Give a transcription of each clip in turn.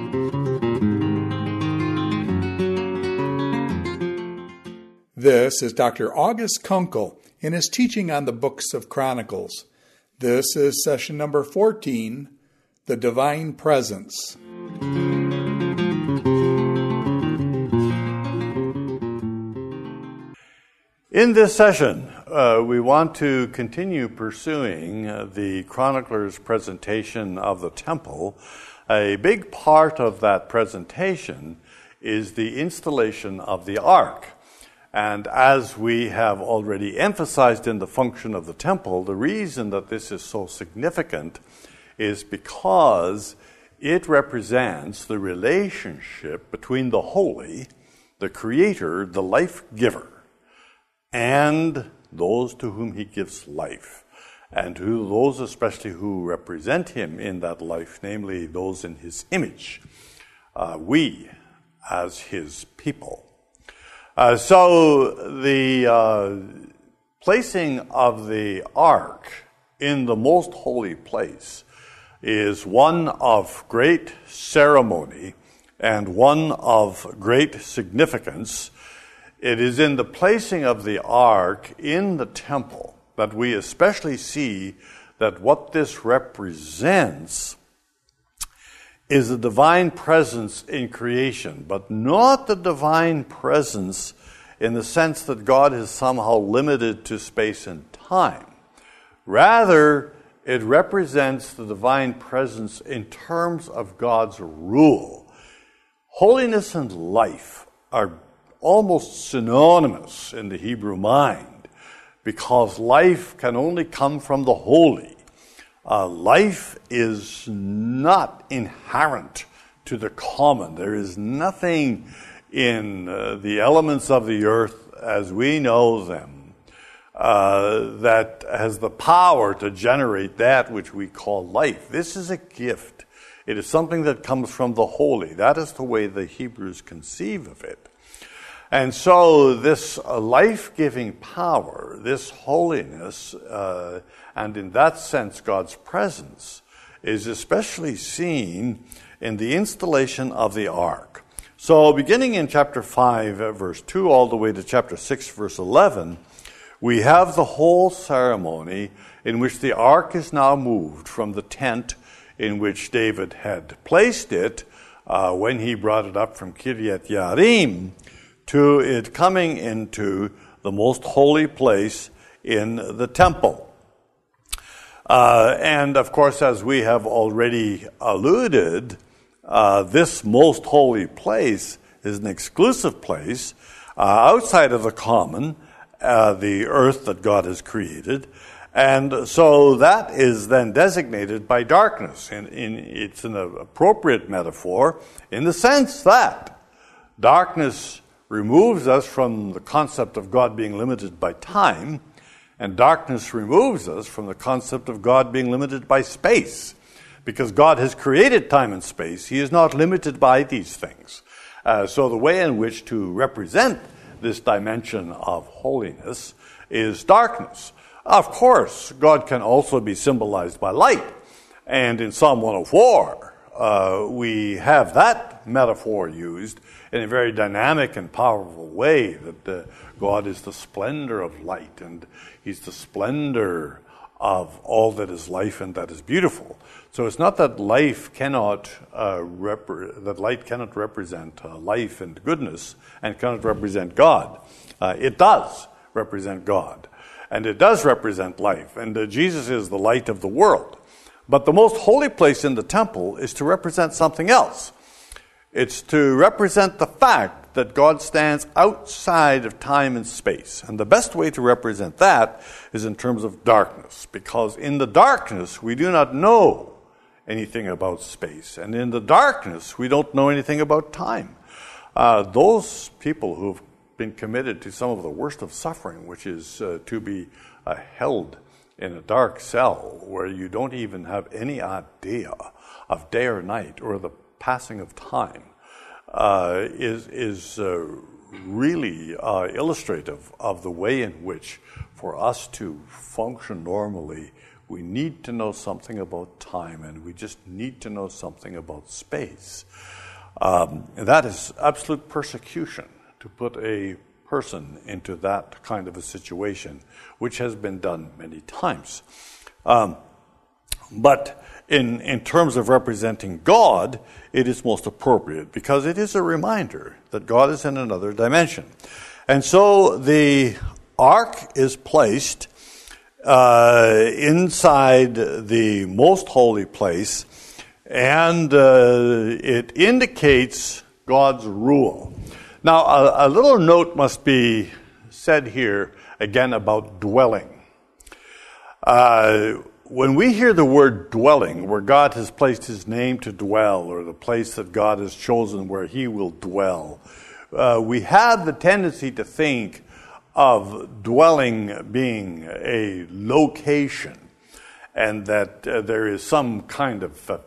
This is Dr. August Kunkel in his teaching on the books of Chronicles. This is session number 14, The Divine Presence. In this session, we want to continue pursuing the chronicler's presentation of the temple. A big part of that presentation is the installation of the ark. And as we have already emphasized in the function of the temple, the reason that this is so significant is because it represents the relationship between the holy, the creator, the life giver, and those to whom he gives life, and those especially who represent him in that life, namely those in his image, we as his people. So the placing of the ark in the most holy place is one of great ceremony and one of great significance. It is in the placing of the ark in the temple that we especially see that what this represents is the divine presence in creation, but not the divine presence in the sense that God is somehow limited to space and time. Rather, it represents the divine presence in terms of God's rule. Holiness and life are almost synonymous in the Hebrew mind, because life can only come from the holy. Life is not inherent to the common. There is nothing in the elements of the earth as we know them that has the power to generate that which we call life. This is a gift. It is something that comes from the holy. That is the way the Hebrews conceive of it. And so this life-giving power, this holiness, and in that sense God's presence, is especially seen in the installation of the ark. So beginning in chapter 5, verse 2, all the way to chapter 6, verse 11, we have the whole ceremony in which the ark is now moved from the tent in which David had placed it when he brought it up from Kiryat Yarim, to it coming into the most holy place in the temple. And of course, as we have already alluded, this most holy place is an exclusive place outside of the common, the earth that God has created. And so that is then designated by darkness. It's an appropriate metaphor in the sense that darkness removes us from the concept of God being limited by time, and darkness removes us from the concept of God being limited by space. Because God has created time and space, he is not limited by these things. So the way in which to represent this dimension of holiness is darkness. Of course, God can also be symbolized by light. And in Psalm 104, we have that metaphor used in a very dynamic and powerful way, that God is the splendor of light, and he's the splendor of all that is life and that is beautiful. So it's not that light cannot represent life and goodness and cannot represent God. It does represent God, and it does represent life, and Jesus is the light of the world. But the most holy place in the temple is to represent something else. It's to represent the fact that God stands outside of time and space. And the best way to represent that is in terms of darkness, because in the darkness we do not know anything about space. And in the darkness we don't know anything about time. Those people who've been committed to some of the worst of suffering, which is to be held in a dark cell where you don't even have any idea of day or night or the passing of time, is really illustrative of the way in which, for us to function normally, we need to know something about time, and we just need to know something about space. That is absolute persecution to put a person into that kind of a situation, which has been done many times. But in terms of representing God, it is most appropriate because it is a reminder that God is in another dimension. And so the ark is placed inside the most holy place, and it indicates God's rule. Now, a little note must be said here again about dwelling. When we hear the word dwelling, where God has placed his name to dwell, or the place that God has chosen where he will dwell, we have the tendency to think of dwelling being a location, and that there is some kind of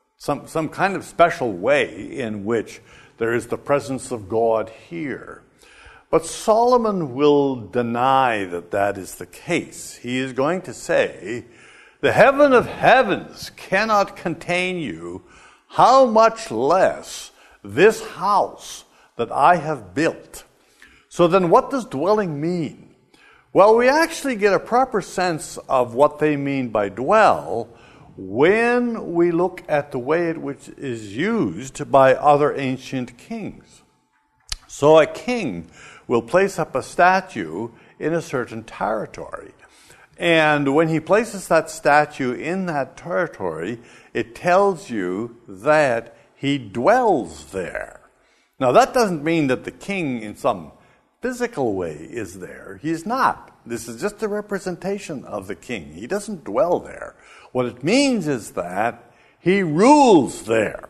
special way in which there is the presence of God here. But Solomon will deny that that is the case. He is going to say, the heaven of heavens cannot contain you, how much less this house that I have built. So then what does dwelling mean? Well, we actually get a proper sense of what they mean by dwell when we look at the way it which is used by other ancient kings. So a king will place up a statue in a certain territory. And when he places that statue in that territory, it tells you that he dwells there. Now, that doesn't mean that the king in some physical way is there. He's not. This is just a representation of the king. He doesn't dwell there. What it means is that he rules there.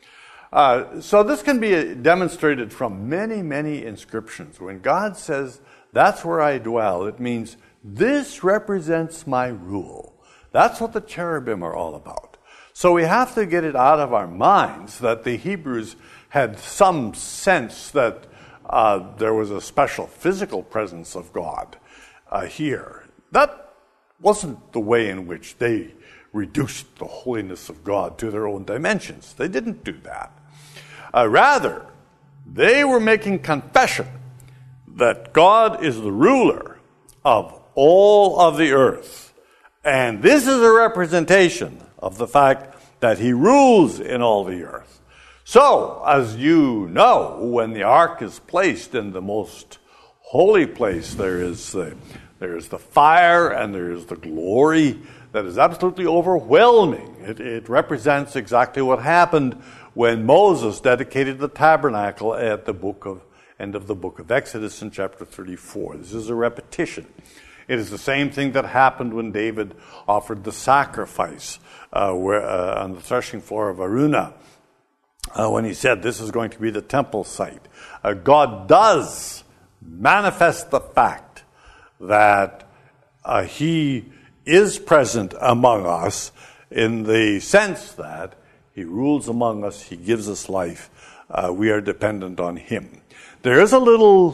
So this can be demonstrated from many, many inscriptions. When God says, that's where I dwell, it means this represents my rule. That's what the cherubim are all about. So we have to get it out of our minds that the Hebrews had some sense that there was a special physical presence of God here. That wasn't the way in which they reduced the holiness of God to their own dimensions. They didn't do that. Rather, they were making confession that God is the ruler of all of the earth. And this is a representation of the fact that he rules in all the earth. So, as you know, when the ark is placed in the most holy place, there is the fire and there is the glory that is absolutely overwhelming. It represents exactly what happened when Moses dedicated the tabernacle at the end of the book of Exodus in chapter 34. This is a repetition. It is the same thing that happened when David offered the sacrifice on the threshing floor of Araunah, when he said this is going to be the temple site. God does manifest the fact that he is present among us in the sense that he rules among us, he gives us life, we are dependent on him. There is a little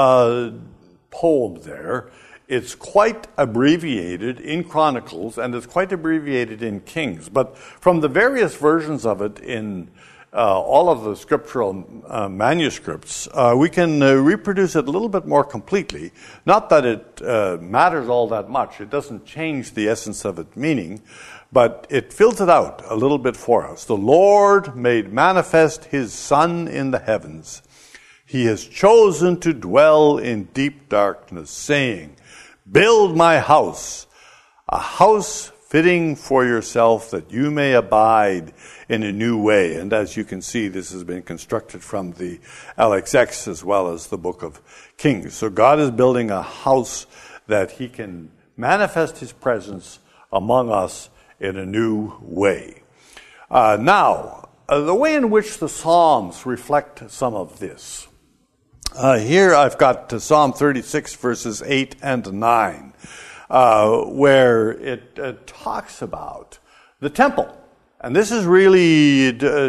poem there. It's quite abbreviated in Chronicles, and it's quite abbreviated in Kings. But from the various versions of it in all of the scriptural manuscripts, we can reproduce it a little bit more completely. Not that it matters all that much. It doesn't change the essence of its meaning, but it fills it out a little bit for us. The Lord made manifest his Son in the heavens. He has chosen to dwell in deep darkness, saying, build my house, a house fitting for yourself, that you may abide in a new way. And as you can see, this has been constructed from the LXX as well as the Book of Kings. So God is building a house that he can manifest his presence among us in a new way. Now, the way in which the Psalms reflect some of this. Here I've got Psalm 36, verses 8 and 9, where it talks about the temple. And this is really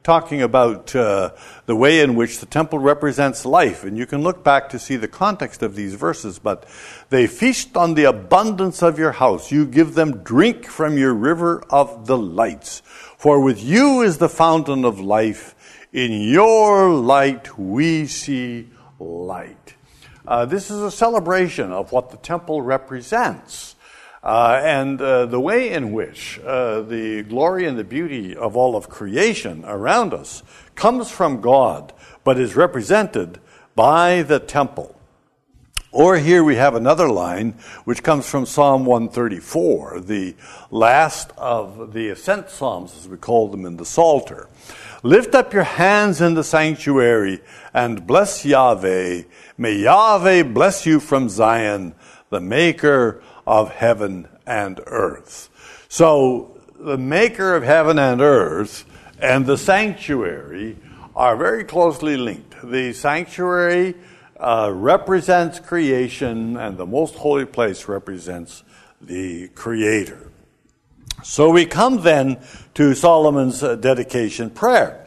talking about the way in which the temple represents life. And you can look back to see the context of these verses. But they feast on the abundance of your house. You give them drink from your river of delights. For with you is the fountain of life. In your light we see light. This is a celebration of what the temple represents. And the way in which the glory and the beauty of all of creation around us comes from God, but is represented by the temple. Or here we have another line, which comes from Psalm 134, the last of the ascent psalms, as we call them in the Psalter. Lift up your hands in the sanctuary and bless Yahweh. May Yahweh bless you from Zion, the maker of heaven and earth. So the maker of heaven and earth and the sanctuary are very closely linked. The sanctuary represents creation, and the most holy place represents the Creator. So we come then to Solomon's dedication prayer,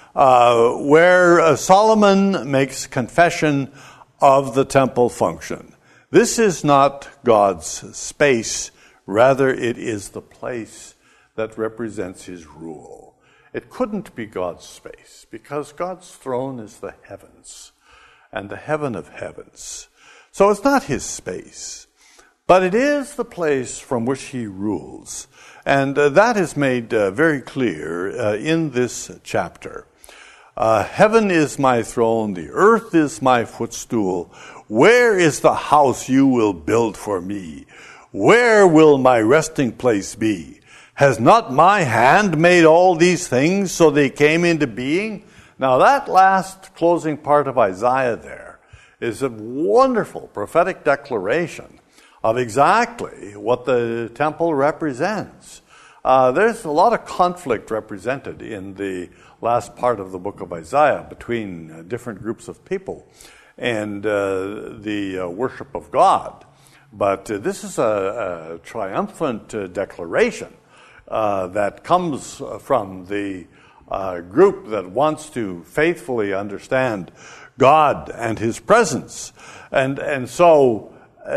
where Solomon makes confession of the temple function. This is not God's space, rather it is the place that represents his rule. It couldn't be God's space, because God's throne is the heavens, and the heaven of heavens. So it's not his space, but it is the place from which he rules. And that is made very clear in this chapter. Heaven is my throne, the earth is my footstool. Where is the house you will build for me? Where will my resting place be? Has not my hand made all these things so they came into being? Now that last closing part of Isaiah there is a wonderful prophetic declaration of exactly what the temple represents. There's a lot of conflict represented in the last part of the book of Isaiah between different groups of people and the worship of God. But this is a triumphant declaration that comes from the group that wants to faithfully understand God and his presence. And so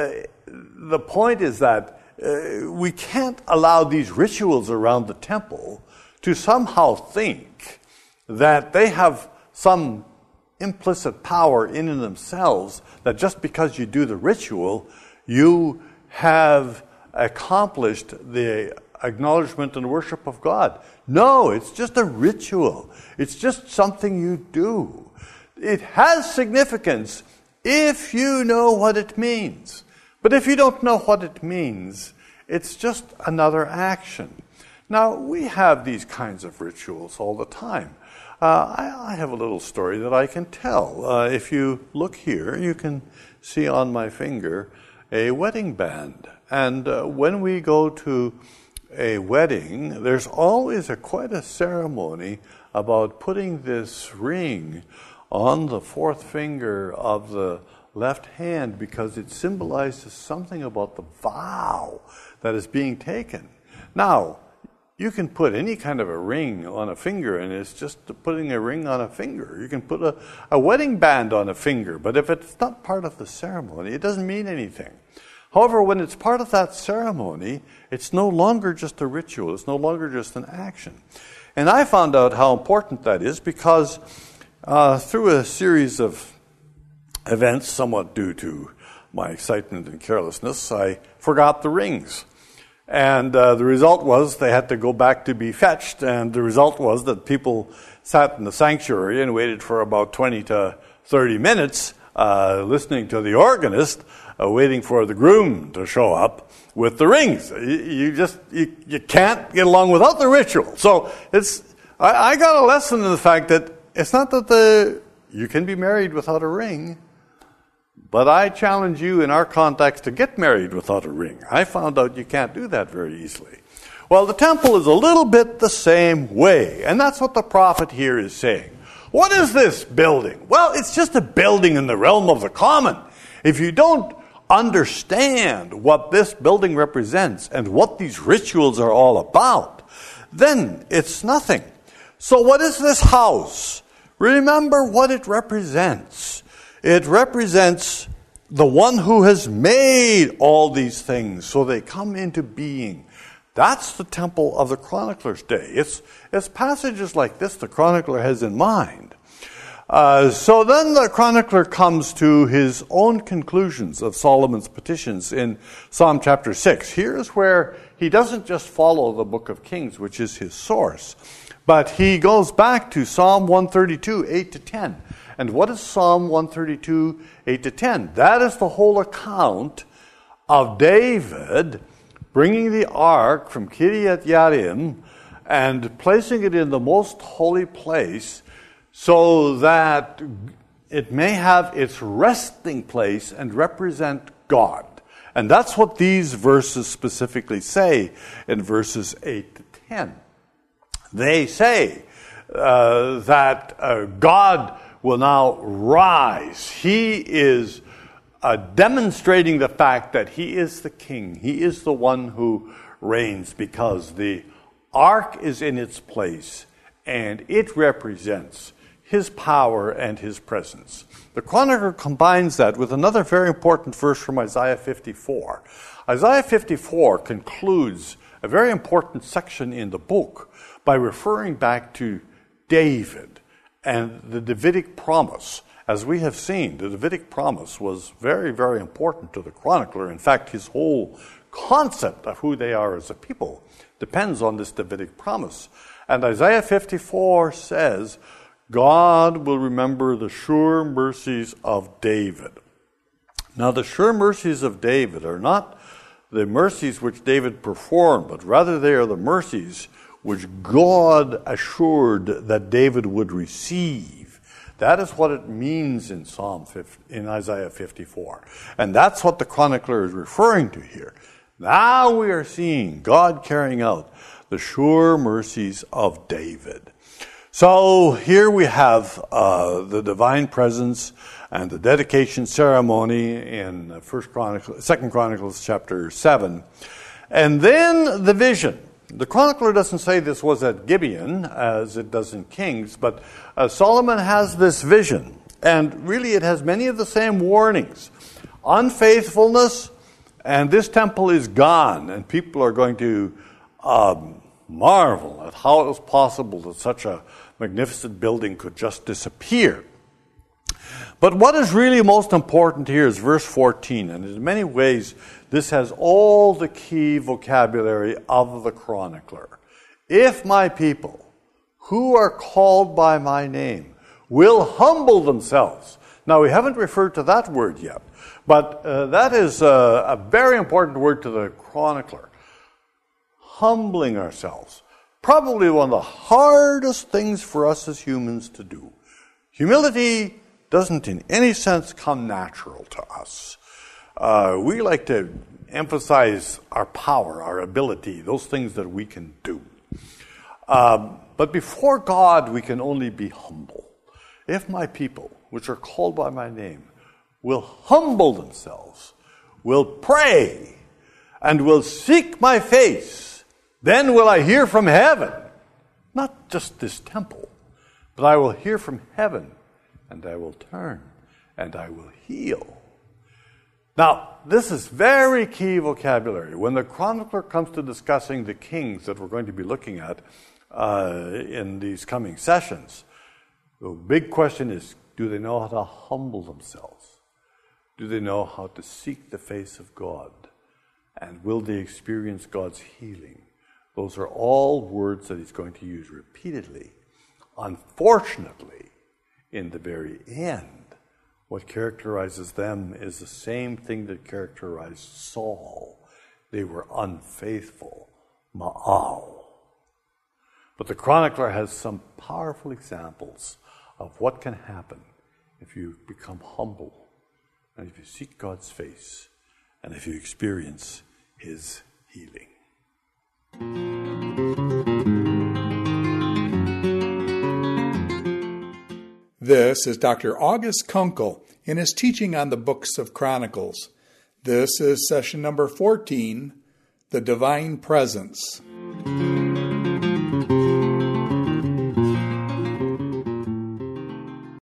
the point is that we can't allow these rituals around the temple to somehow think that they have some implicit power in and themselves, that just because you do the ritual, you have accomplished the acknowledgement and worship of God. No, it's just a ritual. It's just something you do. It has significance if you know what it means. But if you don't know what it means, it's just another action. Now, we have these kinds of rituals all the time. I have a little story that I can tell. If you look here, you can see on my finger a wedding band. And when we go to a wedding, there's always quite a ceremony about putting this ring on the fourth finger of the left hand, because it symbolizes something about the vow that is being taken. Now, you can put any kind of a ring on a finger, and it's just putting a ring on a finger. You can put a wedding band on a finger, but if it's not part of the ceremony, it doesn't mean anything. However, when it's part of that ceremony, it's no longer just a ritual. It's no longer just an action. And I found out how important that is because through a series of events, somewhat due to my excitement and carelessness, I forgot the rings. And the result was they had to go back to be fetched. And the result was that people sat in the sanctuary and waited for about 20 to 30 minutes listening to the organist, waiting for the groom to show up with the rings. You can't get along without the ritual. So I got a lesson in the fact that it's not that you can be married without a ring, but I challenge you in our context to get married without a ring. I found out you can't do that very easily. Well, the temple is a little bit the same way, and that's what the prophet here is saying. What is this building? Well, it's just a building in the realm of the common. If you don't understand what this building represents and what these rituals are all about, then it's nothing. So what is this house? Remember what it represents. It represents the one who has made all these things so they come into being. That's the temple of the chronicler's day. It's passages like this the chronicler has in mind. So then the chronicler comes to his own conclusions of Solomon's petitions in Psalm chapter 6. Here's where he doesn't just follow the book of Kings, which is his source, but he goes back to Psalm 132, 8 to 10. And what is Psalm 132, 8 to 10? That is the whole account of David bringing the ark from Kiriath Yearim and placing it in the most holy place so that it may have its resting place and represent God. And that's what these verses specifically say in verses 8 to 10. They say that God will now rise. He is demonstrating the fact that he is the king. He is the one who reigns because the ark is in its place and it represents his power and his presence. The chronicler combines that with another very important verse from Isaiah 54. Isaiah 54 concludes a very important section in the book by referring back to David and the Davidic promise. As we have seen, the Davidic promise was very, very important to the chronicler. In fact, his whole concept of who they are as a people depends on this Davidic promise. And Isaiah 54 says, God will remember the sure mercies of David. Now, the sure mercies of David are not the mercies which David performed, but rather they are the mercies which God assured that David would receive. That is what it means in Isaiah 54. And that's what the chronicler is referring to here. Now we are seeing God carrying out the sure mercies of David. So here we have the divine presence and the dedication ceremony in 2 Chronicles chapter 7. And then the vision. The chronicler doesn't say this was at Gibeon, as it does in Kings, but Solomon has this vision. And really it has many of the same warnings. Unfaithfulness, and this temple is gone, and people are going to marvel at how it was possible that such a magnificent building could just disappear. But what is really most important here is verse 14, and in many ways this has all the key vocabulary of the chronicler. If my people, who are called by my name, will humble themselves. Now we haven't referred to that word yet, but that is a very important word to the chronicler. Humbling ourselves. Probably one of the hardest things for us as humans to do. Humility doesn't in any sense come natural to us. We like to emphasize our power, our ability, those things that we can do. But before God, we can only be humble. If my people, which are called by my name, will humble themselves, will pray, and will seek my face, then will I hear from heaven. Not just this temple, but I will hear from heaven, and I will turn, and I will heal. Now, this is very key vocabulary. When the chronicler comes to discussing the kings that we're going to be looking at in these coming sessions, the big question is, do they know how to humble themselves? Do they know how to seek the face of God? And will they experience God's healing? Those are all words that he's going to use repeatedly. Unfortunately, in the very end, what characterizes them is the same thing that characterized Saul. They were unfaithful. Ma'al. But the chronicler has some powerful examples of what can happen if you become humble, and if you seek God's face, and if you experience his healing. This is Dr. August Kunkel in his teaching on the books of Chronicles. This is session number 14, The Divine Presence.